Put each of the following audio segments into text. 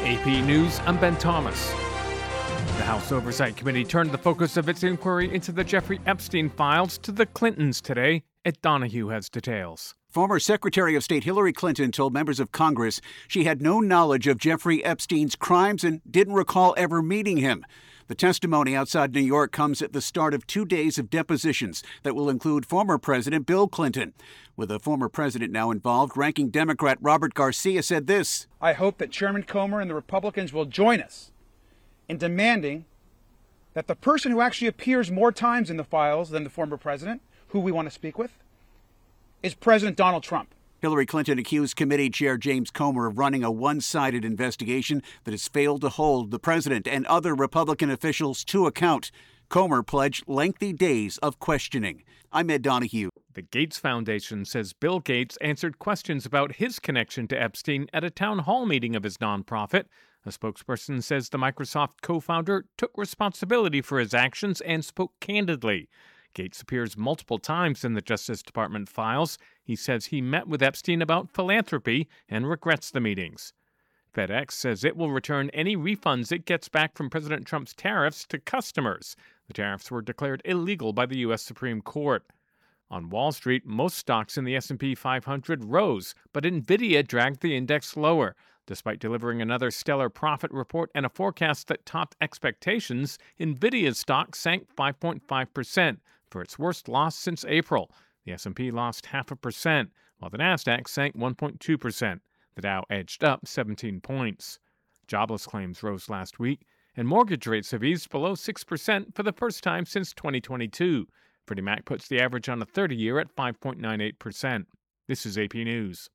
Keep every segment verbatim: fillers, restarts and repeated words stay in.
A P News, I'm Ben Thomas. The House Oversight Committee turned the focus of its inquiry into the Jeffrey Epstein files to the Clintons today. Ed Donahue has details. Former Secretary of State Hillary Clinton told members of Congress she had no knowledge of Jeffrey Epstein's crimes and didn't recall ever meeting him. The testimony outside New York comes at the start of two days of depositions that will include former President Bill Clinton. With the former president now involved, ranking Democrat Robert Garcia said this: I hope that Chairman Comer and the Republicans will join us in demanding that the person who actually appears more times in the files than the former president, who we want to speak with, is President Donald Trump. Hillary Clinton accused committee chair James Comer of running a one-sided investigation that has failed to hold the president and other Republican officials to account. Comer pledged lengthy days of questioning. I'm Ed Donahue. The Gates Foundation says Bill Gates answered questions about his connection to Epstein at a town hall meeting of his nonprofit. A spokesperson says the Microsoft co-founder took responsibility for his actions and spoke candidly. Gates appears multiple times in the Justice Department files. He says he met with Epstein about philanthropy and regrets the meetings. FedEx says it will return any refunds it gets back from President Trump's tariffs to customers. The tariffs were declared illegal by the U S Supreme Court. On Wall Street, most stocks in the S and P five hundred rose, but Nvidia dragged the index lower. Despite delivering another stellar profit report and a forecast that topped expectations, Nvidia's stock sank five point five percent. For its worst loss since April. The S and P lost half a percent, while the Nasdaq sank one point two percent. The Dow edged up seventeen points. Jobless claims rose last week, and mortgage rates have eased below six percent for the first time since twenty twenty-two. Freddie Mac puts the average on a thirty-year at five point nine eight percent. This is A P News.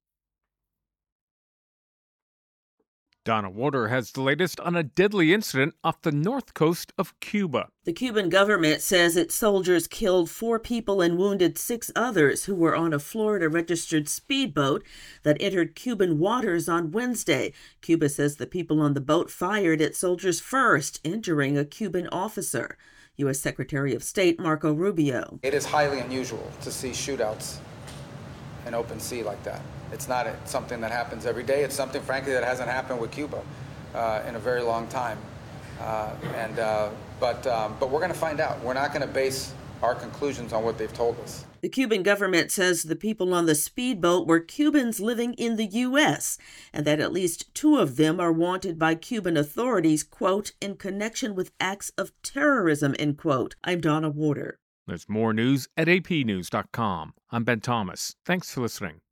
Donna Warder has the latest on a deadly incident off the north coast of Cuba. The Cuban government says its soldiers killed four people and wounded six others who were on a Florida-registered speedboat that entered Cuban waters on Wednesday. Cuba says the people on the boat fired at soldiers first, injuring a Cuban officer. U S Secretary of State Marco Rubio. It is highly unusual to see shootouts in open sea like that. It's not something that happens every day. It's something, frankly, that hasn't happened with Cuba uh, in a very long time. Uh, and uh, but um, but we're going to find out. We're not going to base our conclusions on what they've told us. The Cuban government says the people on the speedboat were Cubans living in the U S and that at least two of them are wanted by Cuban authorities, quote, in connection with acts of terrorism, end quote. I'm Donna Warder. There's more news at A P news dot com. I'm Ben Thomas. Thanks for listening.